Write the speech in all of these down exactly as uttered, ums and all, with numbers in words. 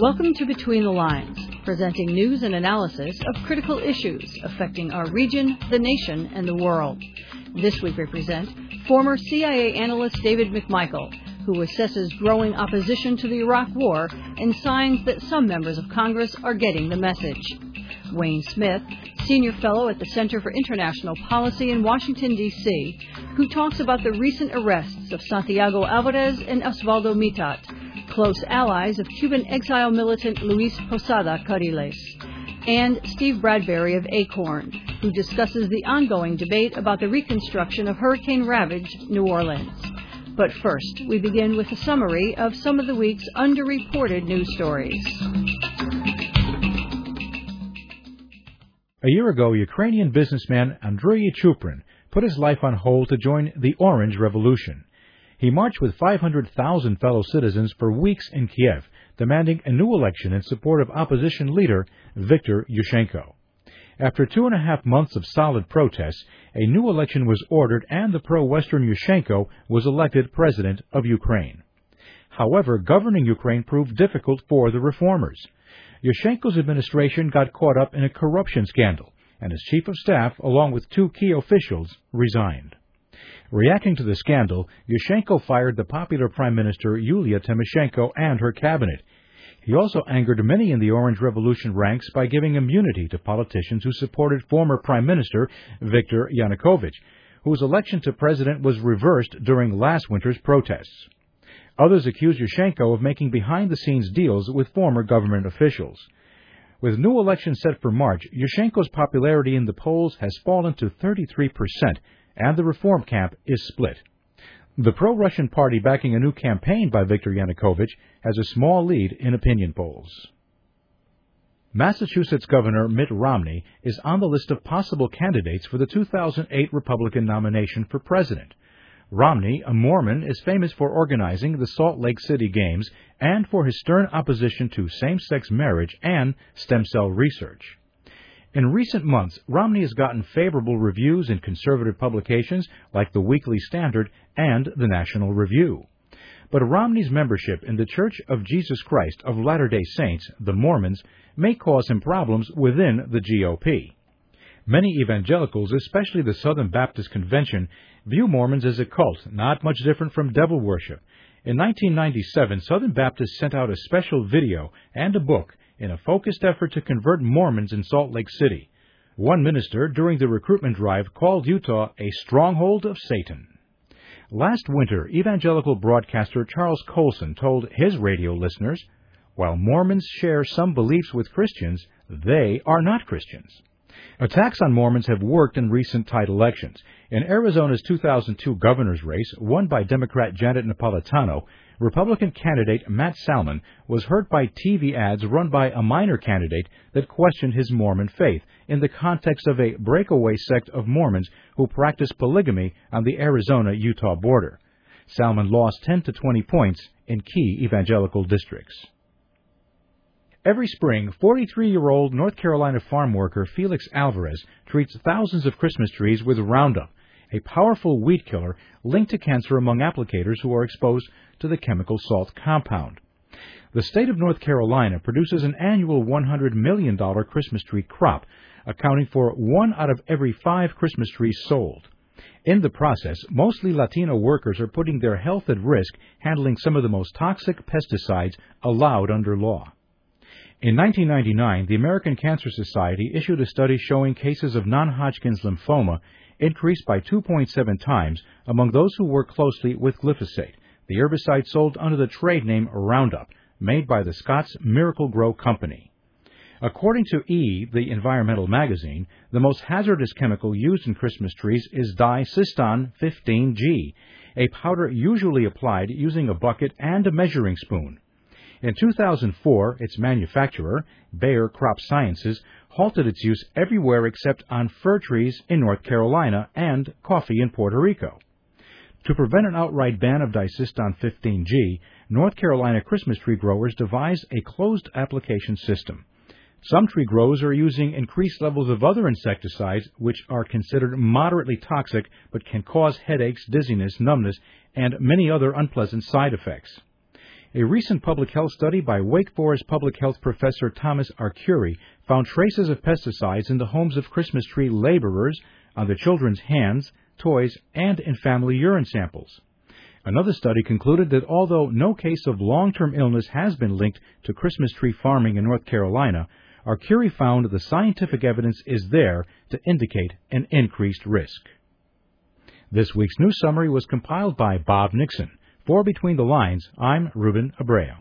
Welcome to Between the Lines, presenting news and analysis of critical issues affecting our region, the nation, and the world. This week we present former C I A analyst David McMichael, who assesses growing opposition to the Iraq War and signs that some members of Congress are getting the message. Wayne Smith, senior fellow at the Center for International Policy in Washington, D C, who talks about the recent arrests of Santiago Alvarez and Osvaldo Mitat, close allies of Cuban exile militant Luis Posada Carriles, and Steve Bradbury of ACORN, who discusses the ongoing debate about the reconstruction of hurricane-ravaged New Orleans. But first, we begin with a summary of some of the week's underreported news stories. A year ago, Ukrainian businessman Andriy Chuprin put his life on hold to join the Orange Revolution. He marched with five hundred thousand fellow citizens for weeks in Kiev, demanding a new election in support of opposition leader Viktor Yushchenko. After two and a half months of solid protests, a new election was ordered and the pro-Western Yushchenko was elected president of Ukraine. However, governing Ukraine proved difficult for the reformers. Yushchenko's administration got caught up in a corruption scandal, and his chief of staff, along with two key officials, resigned. Reacting to the scandal, Yushchenko fired the popular Prime Minister Yulia Tymoshenko and her cabinet. He also angered many in the Orange Revolution ranks by giving immunity to politicians who supported former Prime Minister Viktor Yanukovych, whose election to president was reversed during last winter's protests. Others accused Yushchenko of making behind-the-scenes deals with former government officials. With new elections set for March, Yushchenko's popularity in the polls has fallen to thirty-three percent, and the reform camp is split. The pro-Russian party backing a new campaign by Viktor Yanukovych has a small lead in opinion polls. Massachusetts Governor Mitt Romney is on the list of possible candidates for the two thousand eight Republican nomination for president. Romney, a Mormon, is famous for organizing the Salt Lake City Games and for his stern opposition to same-sex marriage and stem cell research. In recent months, Romney has gotten favorable reviews in conservative publications like the Weekly Standard and the National Review. But Romney's membership in the Church of Jesus Christ of Latter-day Saints, the Mormons, may cause him problems within the G O P. Many evangelicals, especially the Southern Baptist Convention, view Mormons as a cult, not much different from devil worship. In nineteen ninety-seven, Southern Baptists sent out a special video and a book in a focused effort to convert Mormons in Salt Lake City. One minister, during the recruitment drive, called Utah a stronghold of Satan. Last winter, evangelical broadcaster Charles Colson told his radio listeners, "While Mormons share some beliefs with Christians, they are not Christians." Attacks on Mormons have worked in recent tight elections. In Arizona's two thousand two governor's race, won by Democrat Janet Napolitano, Republican candidate Matt Salmon was hurt by T V ads run by a minor candidate that questioned his Mormon faith in the context of a breakaway sect of Mormons who practice polygamy on the Arizona-Utah border. Salmon lost ten to twenty points in key evangelical districts. Every spring, forty-three-year-old North Carolina farm worker Felix Alvarez treats thousands of Christmas trees with Roundup, a powerful weed killer linked to cancer among applicators who are exposed to the chemical salt compound. The state of North Carolina produces an annual one hundred million dollars Christmas tree crop, accounting for one out of every five Christmas trees sold. In the process, mostly Latino workers are putting their health at risk handling some of the most toxic pesticides allowed under law. In nineteen ninety-nine, the American Cancer Society issued a study showing cases of non-Hodgkin's lymphoma increased by two point seven times among those who work closely with glyphosate, the herbicide sold under the trade name Roundup, made by the Scots Miracle-Gro Company. According to E! The Environmental Magazine, the most hazardous chemical used in Christmas trees is dicyston fifteen G, a powder usually applied using a bucket and a measuring spoon. In two thousand four, its manufacturer, Bayer Crop Sciences, halted its use everywhere except on fir trees in North Carolina and coffee in Puerto Rico. To prevent an outright ban of dicyston fifteen G, North Carolina Christmas tree growers devised a closed application system. Some tree growers are using increased levels of other insecticides which are considered moderately toxic but can cause headaches, dizziness, numbness, and many other unpleasant side effects. A recent public health study by Wake Forest public health professor Thomas Arcuri found traces of pesticides in the homes of Christmas tree laborers, on the children's hands, toys, and in family urine samples. Another study concluded that although no case of long-term illness has been linked to Christmas tree farming in North Carolina, Arcuri found the scientific evidence is there to indicate an increased risk. This week's news summary was compiled by Bob Nixon. For Between the Lines, I'm Ruben Abreu.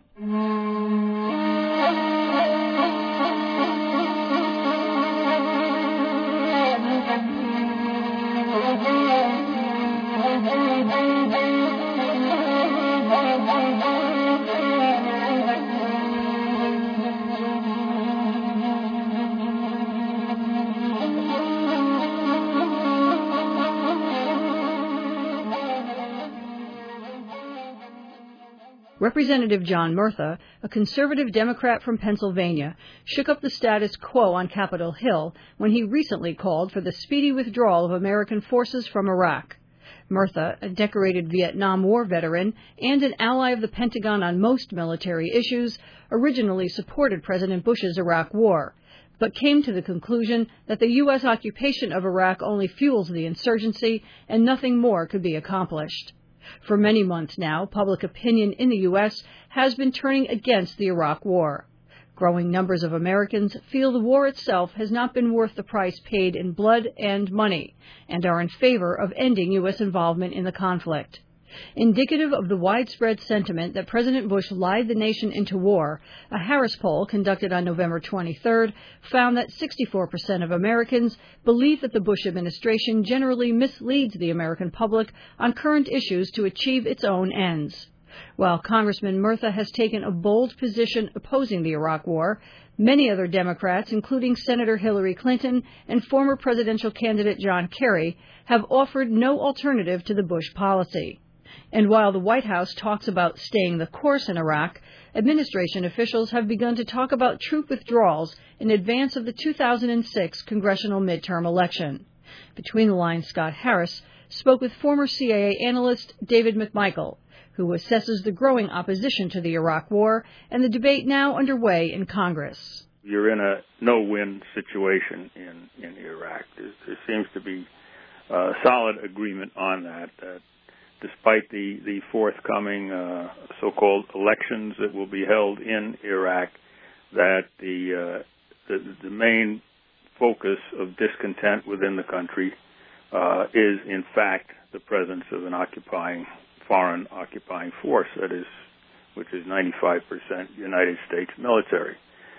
Representative John Murtha, a conservative Democrat from Pennsylvania, shook up the status quo on Capitol Hill when he recently called for the speedy withdrawal of American forces from Iraq. Murtha, a decorated Vietnam War veteran and an ally of the Pentagon on most military issues, originally supported President Bush's Iraq War, but came to the conclusion that the U S occupation of Iraq only fuels the insurgency and nothing more could be accomplished. For many months now, public opinion in the U S has been turning against the Iraq War. Growing numbers of Americans feel the war itself has not been worth the price paid in blood and money, and are in favor of ending U S involvement in the conflict. Indicative of the widespread sentiment that President Bush lied the nation into war, a Harris poll conducted on November twenty-third found that sixty-four percent of Americans believe that the Bush administration generally misleads the American public on current issues to achieve its own ends. While Congressman Murtha has taken a bold position opposing the Iraq War, many other Democrats, including Senator Hillary Clinton and former presidential candidate John Kerry, have offered no alternative to the Bush policy. And while the White House talks about staying the course in Iraq, administration officials have begun to talk about troop withdrawals in advance of the two thousand six congressional midterm election. Between the Lines, Scott Harris spoke with former C I A analyst David McMichael, who assesses the growing opposition to the Iraq War and the debate now underway in Congress. You're in a no-win situation in, in Iraq. There, there seems to be uh, solid agreement on that. Uh, Despite the, the forthcoming uh, so-called elections that will be held in Iraq, that the, uh, the the main focus of discontent within the country uh, is, in fact, the presence of an occupying, foreign occupying force, that is, which is ninety-five percent United States military.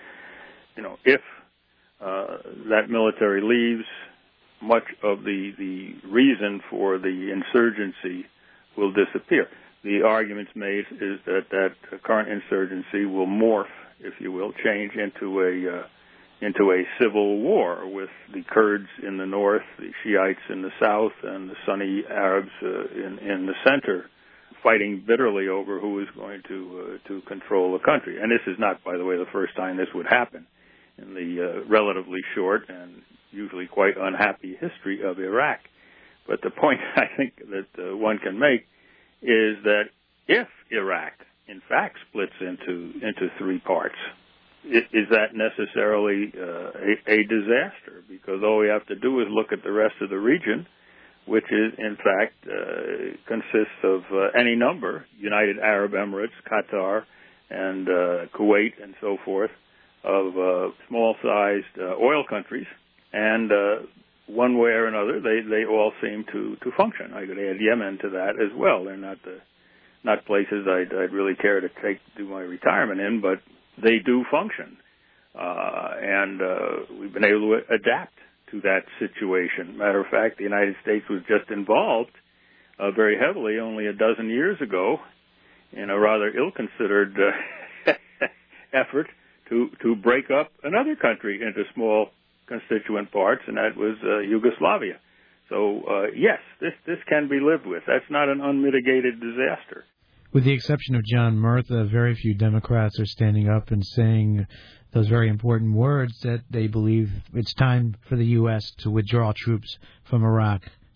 You know, if uh, that military leaves, much of the, the reason for the insurgency will disappear. The arguments made is that that current insurgency will morph, if you will, change into a uh, into a civil war with the Kurds in the north, the Shiites in the south, and the Sunni Arabs uh, in in the center, fighting bitterly over who is going to uh, to control the country. And this is not, by the way, the first time this would happen in the uh, relatively short and usually quite unhappy history of Iraq. But the point I think that uh, one can make is that if Iraq, in fact, splits into into three parts, is, is that necessarily uh, a, a disaster? Because all we have to do is look at the rest of the region, which is, in fact, uh, consists of uh, any number, United Arab Emirates, Qatar, and uh, Kuwait, and so forth, of uh, small-sized uh, oil countries, and uh, one way or another, they, they all seem to, to function. I could add Yemen to that as well. They're not the, not places I'd, I'd really care to take do my retirement in, but they do function. Uh, and uh, we've been able to adapt to that situation. Matter of fact, the United States was just involved uh, very heavily only a dozen years ago in a rather ill-considered uh, effort to, to break up another country into small constituent parts, and that was uh, Yugoslavia. So, uh, yes, this this can be lived with. That's not an unmitigated disaster. With the exception of John Murtha, very few Democrats are standing up and saying those very important words that they believe it's time for the U S to withdraw troops from Iraq.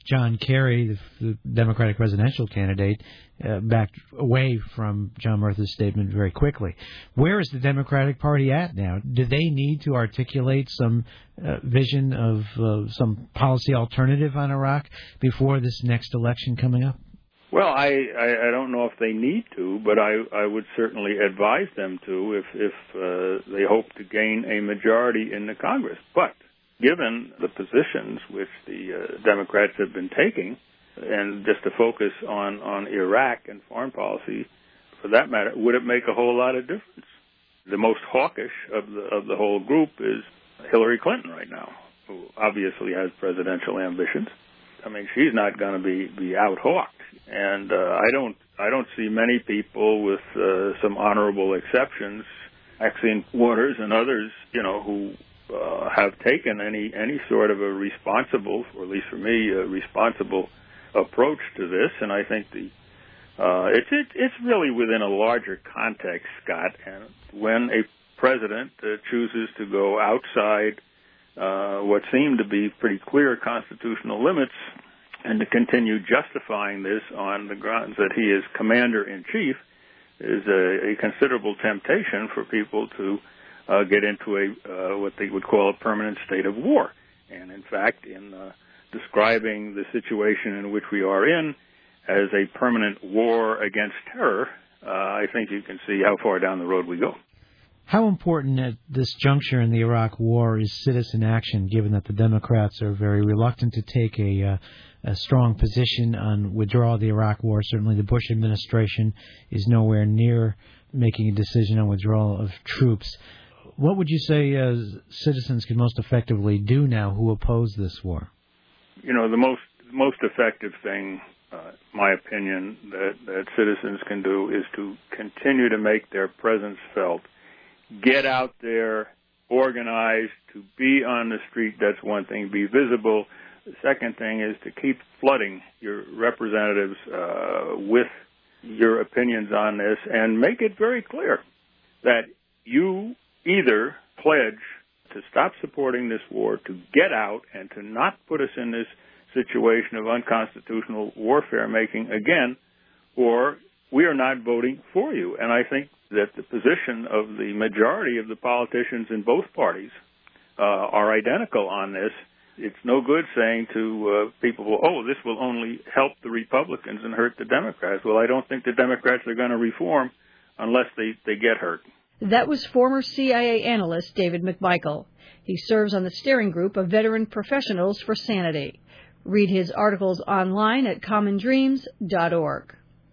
John Kerry, the, the Democratic presidential candidate, uh, backed away from John Murtha's statement very quickly. Where is the Democratic Party at now? Do they need to articulate some uh, vision of uh, some policy alternative on Iraq before this next election coming up? Well, I, I, I don't know if they need to, but I, I would certainly advise them to if, if uh, they hope to gain a majority in the Congress. But given the positions which the uh, Democrats have been taking, and just to focus on, on Iraq and foreign policy, for that matter, would it make a whole lot of difference? The most hawkish of the of the whole group is Hillary Clinton right now, who obviously has presidential ambitions. I mean, she's not going to be, be out-hawked. And uh, I don't I don't see many people, with uh, some honorable exceptions, Maxine Waters and others, you know, who uh, have taken any any sort of a responsible, or at least for me, a responsible approach to this. And I think the uh, it's it, it's really within a larger context, Scott. And when a president uh, chooses to go outside uh, what seem to be pretty clear constitutional limits, and to continue justifying this on the grounds that he is commander-in-chief, is a, a considerable temptation for people to uh, get into a uh, what they would call a permanent state of war. And in fact, in uh, describing the situation in which we are in as a permanent war against terror, uh, I think you can see how far down the road we go. How important at this juncture in the Iraq War is citizen action, given that the Democrats are very reluctant to take a, uh, a strong position on withdrawal of the Iraq War? Certainly the Bush administration is nowhere near making a decision on withdrawal of troops. What would you say uh, citizens can most effectively do now who oppose this war? You know, the most most effective thing, uh, my opinion, that, that citizens can do is to continue to make their presence felt. Get out there, organize, to be on the street, that's one thing, be visible. The second thing is to keep flooding your representatives uh, with your opinions on this, and make it very clear that you either pledge to stop supporting this war, to get out, and to not put us in this situation of unconstitutional warfare making again, or we are not voting for you. And I think that the position of the majority of the politicians in both parties uh, are identical on this. It's no good saying to uh, people, oh, this will only help the Republicans and hurt the Democrats. Well, I don't think the Democrats are going to reform unless they, they get hurt. That was former C I A analyst David McMichael. He serves on the steering group of Veteran Professionals for Sanity. Read his articles online at common dreams dot org.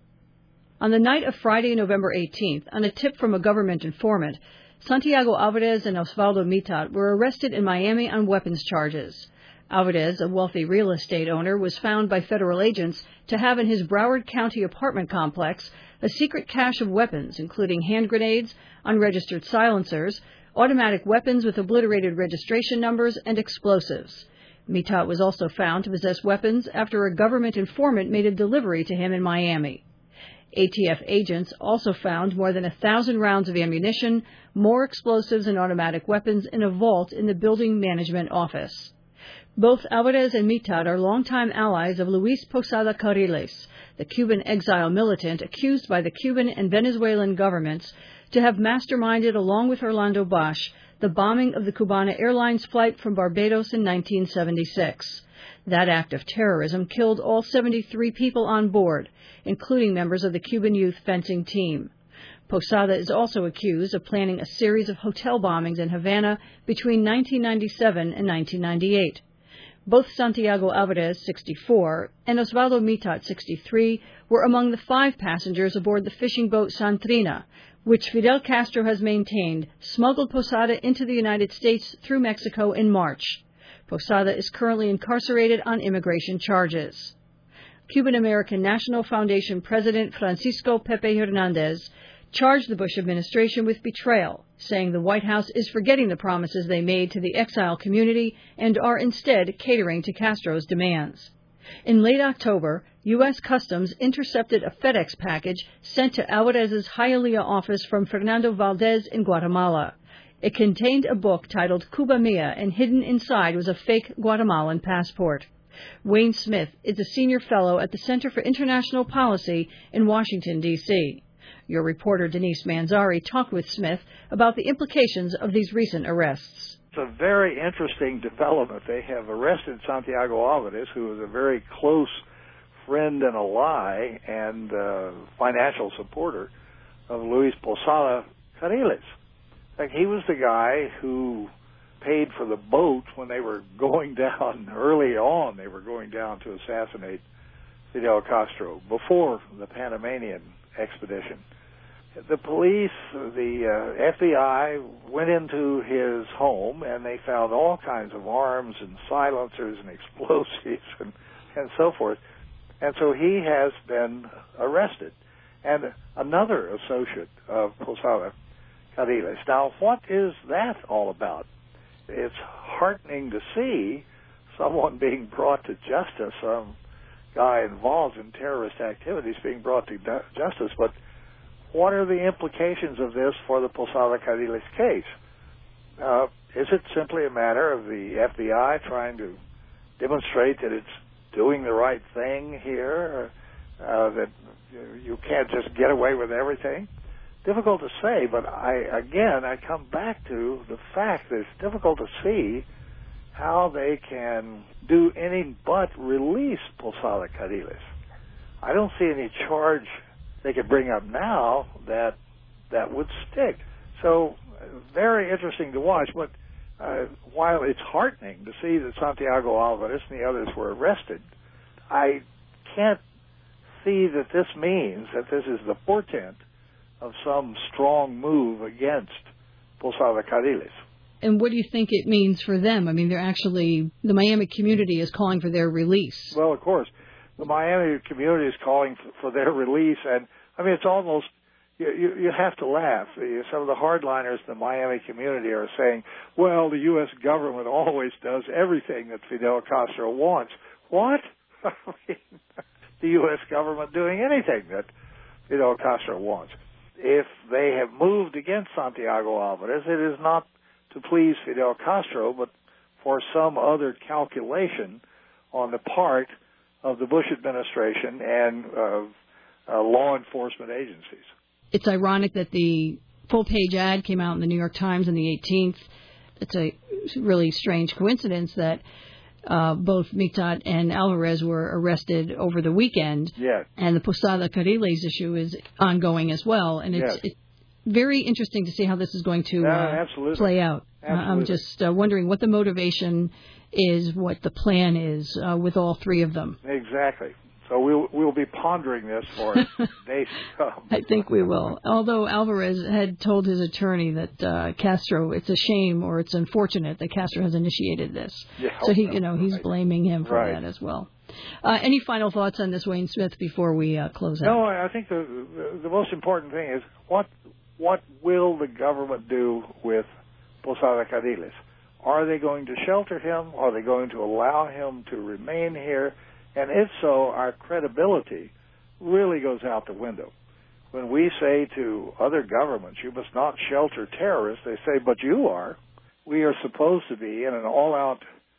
On the night of Friday, November eighteenth, on a tip from a government informant, Santiago Alvarez and Osvaldo Mitat were arrested in Miami on weapons charges. Alvarez, a wealthy real estate owner, was found by federal agents to have in his Broward County apartment complex a secret cache of weapons, including hand grenades, unregistered silencers, automatic weapons with obliterated registration numbers, and explosives. Mitat was also found to possess weapons after a government informant made a delivery to him in Miami. A T F agents also found more than a thousand rounds of ammunition, more explosives and automatic weapons in a vault in the building management office. Both Alvarez and Mitat are longtime allies of Luis Posada Carriles, the Cuban exile militant accused by the Cuban and Venezuelan governments to have masterminded, along with Orlando Bosch, the bombing of the Cubana Airlines flight from Barbados in nineteen seventy-six. That act of terrorism killed all seventy-three people on board, including members of the Cuban youth fencing team. Posada is also accused of planning a series of hotel bombings in Havana between nineteen ninety-seven and nineteen ninety-eight. Both Santiago Alvarez, sixty-four, and Osvaldo Mitat, sixty-three, were among the five passengers aboard the fishing boat Santrina, which Fidel Castro has maintained smuggled Posada into the United States through Mexico in March. Posada is currently incarcerated on immigration charges. Cuban-American National Foundation President Francisco Pepe Hernandez charged the Bush administration with betrayal, saying the White House is forgetting the promises they made to the exile community and are instead catering to Castro's demands. In late October, U S Customs intercepted a FedEx package sent to Alvarez's Hialeah office from Fernando Valdez in Guatemala. It contained a book titled Cuba Mia, and hidden inside was a fake Guatemalan passport. Wayne Smith is a senior fellow at the Center for International Policy in Washington, D C Your reporter Denise Manzari talked with Smith about the implications of these recent arrests. It's a very interesting development. They have arrested Santiago Alvarez, who was a very close friend and ally and uh, financial supporter of Luis Posada Carriles. Like, he was the guy who paid for the boat when they were going down early on. They were going down to assassinate Fidel Castro before the Panamanian expedition. The police, the uh, F B I went into his home and they found all kinds of arms and silencers and explosives and, and so forth. And so he has been arrested. And another associate of Posada Carriles. Now, what is that all about? It's heartening to see someone being brought to justice, some guy involved in terrorist activities being brought to justice, but what are the implications of this for the Posada Carriles case? Uh, is it simply a matter of the F B I trying to demonstrate that it's doing the right thing here, uh, that you can't just get away with everything? Difficult to say, but I again, I come back to the fact that it's difficult to see how they can do anything but release Posada Carriles. I don't see any charge they could bring up now that that would stick. So, very interesting to watch, but uh, while it's heartening to see that Santiago Alvarez and the others were arrested, I can't see that this means that this is the portent of some strong move against Posada Carriles. And what do you think it means for them? I mean, they're actually, the Miami community is calling for their release. Well, of course, the Miami community is calling for their release, and I mean, it's almost, you, you, you have to laugh. Some of the hardliners in the Miami community are saying, well, the U S government always does everything that Fidel Castro wants. What? I mean, the U S government doing anything that Fidel Castro wants. If they have moved against Santiago Alvarez, it is not to please Fidel Castro, but for some other calculation on the part of the Bush administration and uh, uh, law enforcement agencies. It's ironic that the full-page ad came out in the New York Times on the eighteenth. It's a really strange coincidence that uh, both Mitad and Alvarez were arrested over the weekend. Yes. And the Posada Carriles issue is ongoing as well. And it's, yes. it's very interesting to see how this is going to uh, uh, play out. Uh, I'm just uh, wondering what the motivation is, what the plan is uh, with all three of them. Exactly. So we'll we'll be pondering this for days to come. I think we will. Although Alvarez had told his attorney that uh, Castro, it's a shame or it's unfortunate that Castro has initiated this. Yeah, so he, you know, he's right. blaming him for right. that as well. Uh, any final thoughts on this, Wayne Smith, before we uh, close out? No, I think the, the the most important thing is what what will the government do with Posada Carriles? Are they going to shelter him? Are they going to allow him to remain here? And if so, our credibility really goes out the window. When we say to other governments, you must not shelter terrorists, they say, but you are. We are supposed to be in an all-out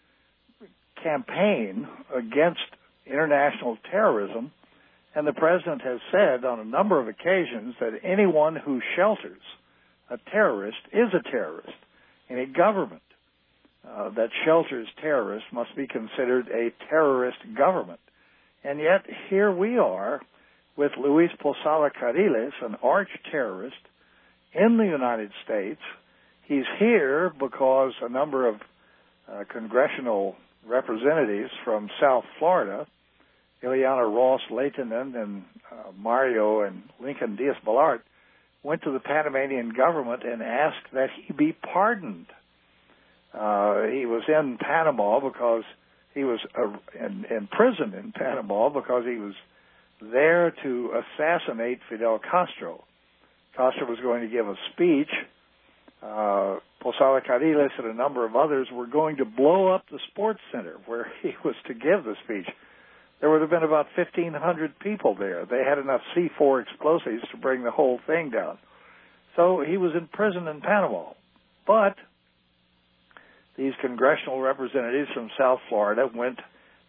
campaign against international terrorism, and the President has said on a number of occasions that anyone who shelters a terrorist is a terrorist. Any government Uh, that shelters terrorists must be considered a terrorist government. And yet, here we are with Luis Posada Carriles, an arch-terrorist in the United States. He's here because a number of uh, congressional representatives from South Florida, Ileana Ross-Lehtinen and uh, Mario and Lincoln Diaz-Balart, went to the Panamanian government and asked that he be pardoned. Uh, he was in Panama because he was uh, in, in prison in Panama because he was there to assassinate Fidel Castro. Castro was going to give a speech. Uh, Posada Carriles and a number of others were going to blow up the sports center where he was to give the speech. There would have been about fifteen hundred people there. They had enough C four explosives to bring the whole thing down. So he was in prison in Panama. But these congressional representatives from South Florida went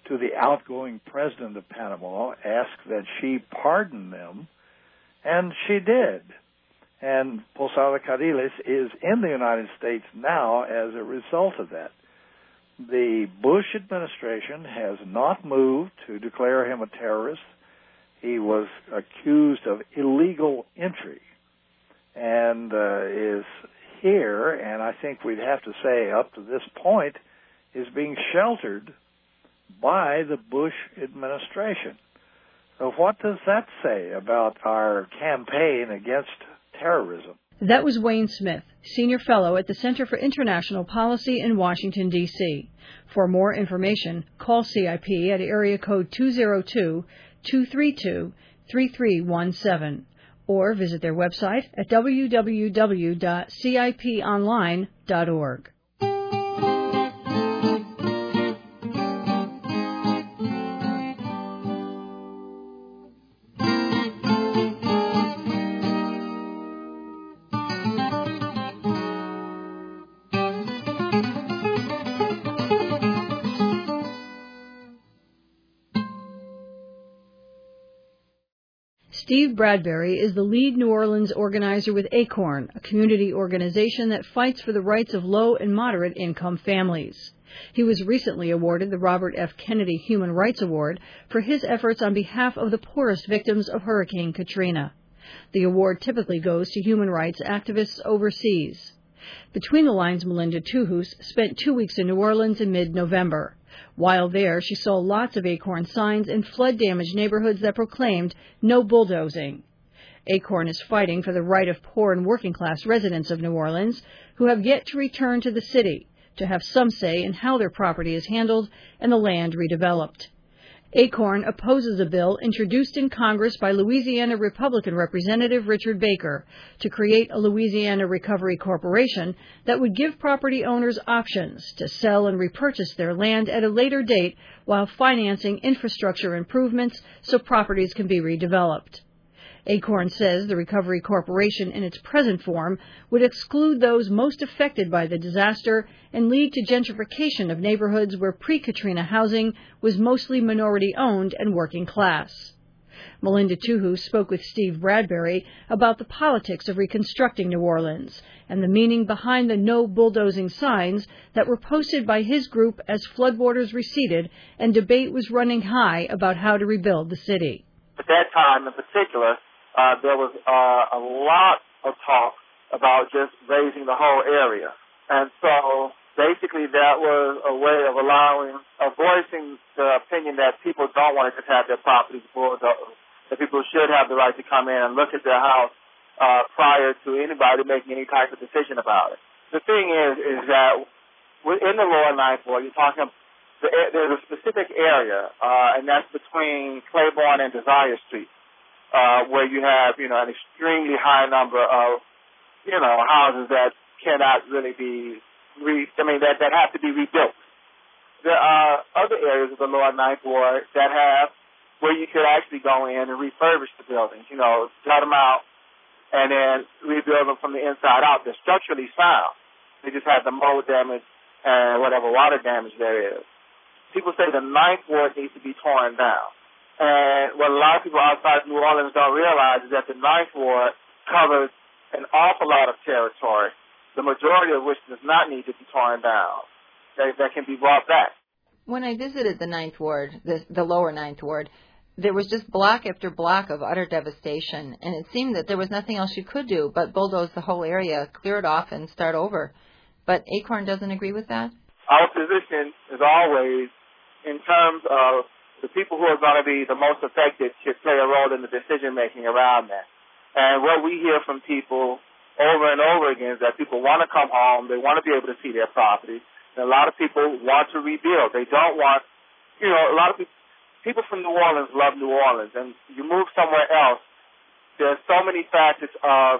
to the outgoing president of Panama, asked that she pardon them, and she did. And Posada Carriles is in the United States now as a result of that. The Bush administration has not moved to declare him a terrorist. He was accused of illegal entry and uh, is here, and I think we'd have to say up to this point, is being sheltered by the Bush administration. So what does that say about our campaign against terrorism? That was Wayne Smith, Senior Fellow at the Center for International Policy in Washington, D C For more information, call C I P at area code two oh two, two three two, three three one seven or visit their website at w w w dot c i p online dot org. Steve Bradbury is the lead New Orleans organizer with ACORN, a community organization that fights for the rights of low and moderate income families. He was recently awarded the Robert F. Kennedy Human Rights Award for his efforts on behalf of the poorest victims of Hurricane Katrina. The award typically goes to human rights activists overseas. Between the Lines' Melinda Tuhus spent two weeks in New Orleans in mid-November. While there, she saw lots of ACORN signs in flood-damaged neighborhoods that proclaimed no bulldozing. ACORN is fighting for the right of poor and working-class residents of New Orleans who have yet to return to the city to have some say in how their property is handled and the land redeveloped. ACORN opposes a bill introduced in Congress by Louisiana Republican Representative Richard Baker to create a Louisiana Recovery Corporation that would give property owners options to sell and repurchase their land at a later date while financing infrastructure improvements so properties can be redeveloped. ACORN says the Recovery Corporation in its present form would exclude those most affected by the disaster and lead to gentrification of neighborhoods where pre-Katrina housing was mostly minority-owned and working class. Melinda Tuhus spoke with Steve Bradbury about the politics of reconstructing New Orleans and the meaning behind the no bulldozing signs that were posted by his group as floodwaters receded and debate was running high about how to rebuild the city. At that time in particular, Uh, there was uh, a lot of talk about just raising the whole area. And so basically that was a way of allowing, of voicing the opinion that people don't want to just have their properties bulldozed, that people should have the right to come in and look at their house uh, prior to anybody making any type of decision about it. The thing is, is that within the lower Ninth Ward, you're talking, there's a specific area, uh, and that's between Claiborne and Desire Street. Uh, where you have, you know, an extremely high number of, you know, houses that cannot really be, re- I mean, that, that have to be rebuilt. There are other areas of the Lower Ninth Ward that have, where you could actually go in and refurbish the buildings, you know, gut them out and then rebuild them from the inside out. They're structurally sound. They just have the mold damage and whatever water damage there is. People say the Ninth Ward needs to be torn down. And what a lot of people outside New Orleans don't realize is that the Ninth Ward covers an awful lot of territory, the majority of which does not need to be torn down, that, that can be brought back. When I visited the Ninth Ward, the, the lower Ninth Ward, there was just block after block of utter devastation, and it seemed that there was nothing else you could do but bulldoze the whole area, clear it off, and start over. But ACORN doesn't agree with that? Our position is always in terms of the people who are going to be the most affected should play a role in the decision-making around that. And what we hear from people over and over again is that people want to come home, they want to be able to see their property, and a lot of people want to rebuild. They don't want, you know, a lot of people, people from New Orleans love New Orleans, and you move somewhere else, there's so many facets of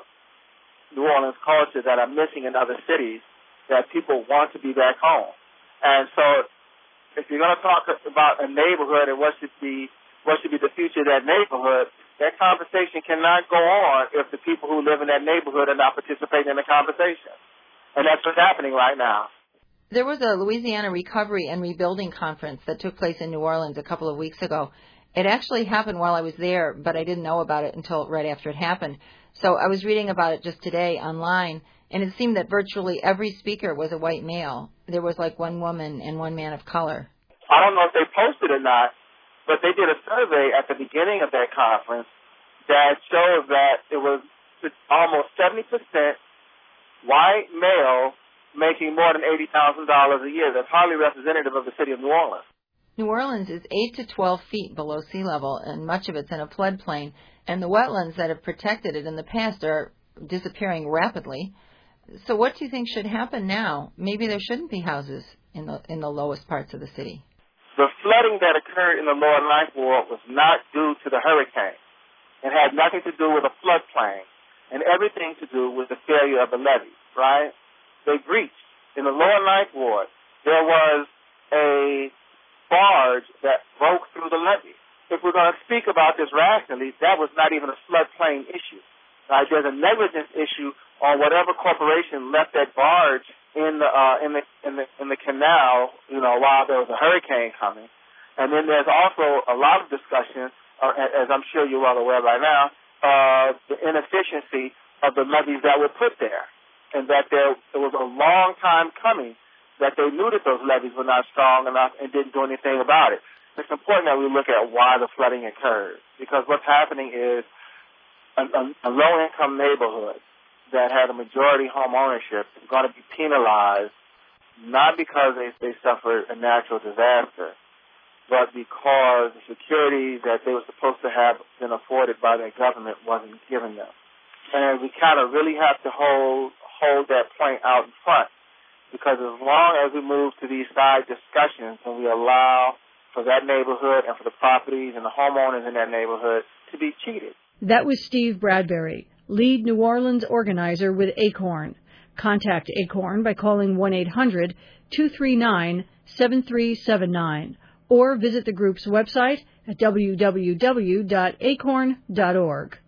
New Orleans culture that are missing in other cities that people want to be back home. And so if you're going to talk about a neighborhood and what should be what should be the future of that neighborhood, that conversation cannot go on if the people who live in that neighborhood are not participating in the conversation. And that's what's happening right now. There was a Louisiana Recovery and Rebuilding Conference that took place in New Orleans a couple of weeks ago. It actually happened while I was there, but I didn't know about it until right after it happened. So I was reading about it just today online, and it seemed that virtually every speaker was a white male. There was like one woman and one man of color. I don't know if they posted or not, but they did a survey at the beginning of that conference that showed that it was almost seventy percent white male making more than eighty thousand dollars a year. That's hardly representative of the city of New Orleans. New Orleans is eight to twelve feet below sea level, and much of it's in a floodplain, and the wetlands that have protected it in the past are disappearing rapidly. So what do you think should happen now? Maybe there shouldn't be houses in the in the lowest parts of the city. The flooding that occurred in the lower Ninth Ward was not due to the hurricane. It had nothing to do with a floodplain and everything to do with the failure of the levees, right? They breached. In the lower Ninth Ward, there was a barge that broke through the levee. If we're going to speak about this rationally, that was not even a floodplain issue. Right? There's a negligence issue on whatever corporation left that barge in the uh, in the in the in the canal, you know, while there was a hurricane coming. And then there's also a lot of discussion, uh, as I'm sure you're well aware by now, uh, the inefficiency of the levees that were put there, and that there it was a long time coming that they knew that those levees were not strong enough and didn't do anything about it. It's important that we look at why the flooding occurred, because what's happening is a, a, a low-income neighborhood that had a majority home ownership is going to be penalized, not because they, they suffered a natural disaster, but because the security that they were supposed to have been afforded by their government wasn't given them. And we kind of really have to hold hold that point out in front, because as long as we move to these side discussions and we allow for that neighborhood and for the properties and the homeowners in that neighborhood to be cheated. That was Steve Bradbury, lead New Orleans organizer with ACORN. Contact ACORN by calling one eight hundred two three nine seven three seven nine or visit the group's website at w w w dot acorn dot org.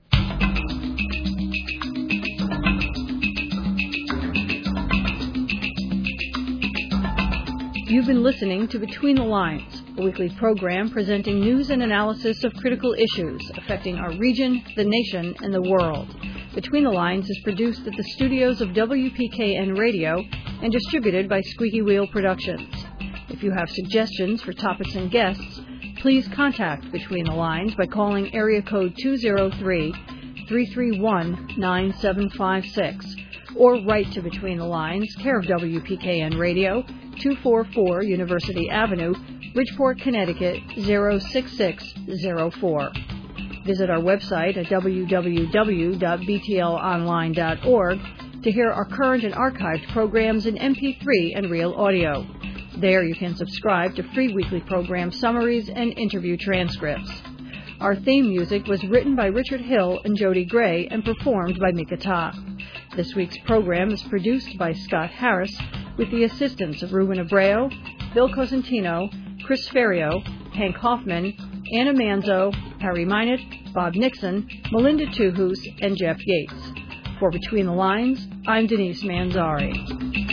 You've been listening to Between the Lines, a weekly program presenting news and analysis of critical issues affecting our region, the nation, and the world. Between the Lines is produced at the studios of W P K N Radio and distributed by Squeaky Wheel Productions. If you have suggestions for topics and guests, please contact Between the Lines by calling area code two oh three, three three one, nine seven five six or write to Between the Lines, care of W P K N Radio, two forty-four University Avenue, Bridgeport, Connecticut, zero six six zero four. Visit our website at w w w dot b t l online dot org to hear our current and archived programs in M P three and real audio. There you can subscribe to free weekly program summaries and interview transcripts. Our theme music was written by Richard Hill and Jody Gray and performed by Mika Ta. This week's program is produced by Scott Harris with the assistance of Ruben Abreu, Bill Cosentino, Chris Ferrio, Hank Hoffman, Anna Manzo, Harry Minott, Bob Nixon, Melinda Tuhus, and Jeff Yates. For Between the Lines, I'm Denise Manzari.